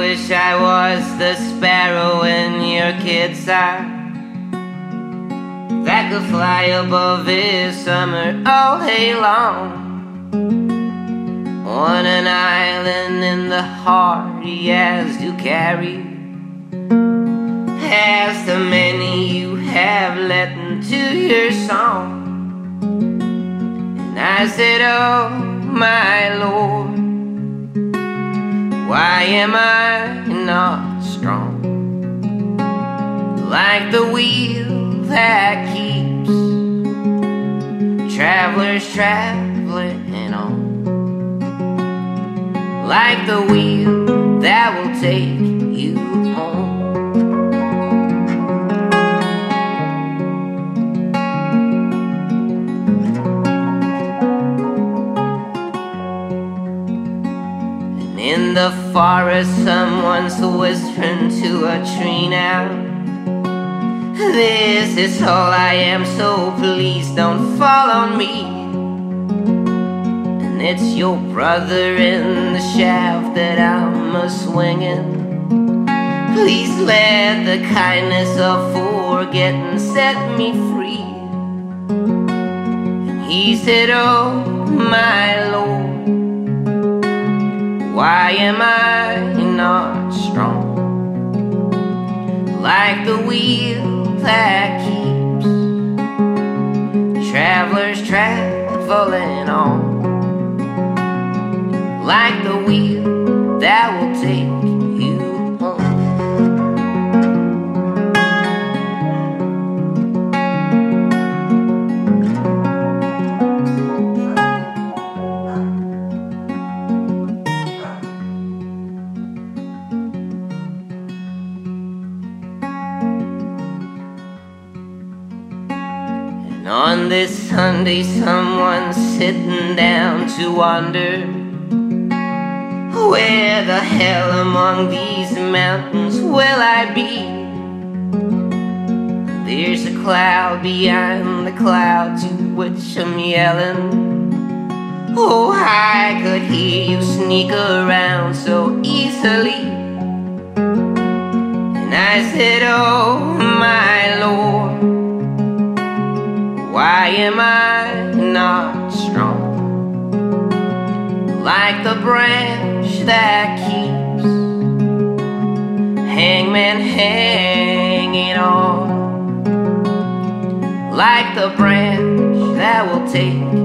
wish I was the sparrow in your kid's eye that could fly above his summer all day long, on an island in the heart he has to carry, as the many you have let into your song. And I said, oh my Lord, why am I not strong, like the wheel that keeps travelers traveling on, like the wheel that will take you home. And in the forest someone's whispering to a tree now, this is all I am, so please don't fall on me. And it's your brother in the shaft that I'm a-swinging. Please let the kindness of forgetting set me free. And he said, oh my Lord, why am I not strong, like the wheel that keeps travelers traveling on, like the wheel that will take you home. And on this Sunday someone's sitting down to wonder, where the hell among these mountains will I be? There's a cloud behind the cloud to which I'm yelling, oh, I could hear you sneak around so easily. And I said, oh my Lord, why am I not strong, like the branch that keeps hangman hanging on, like the branch that will take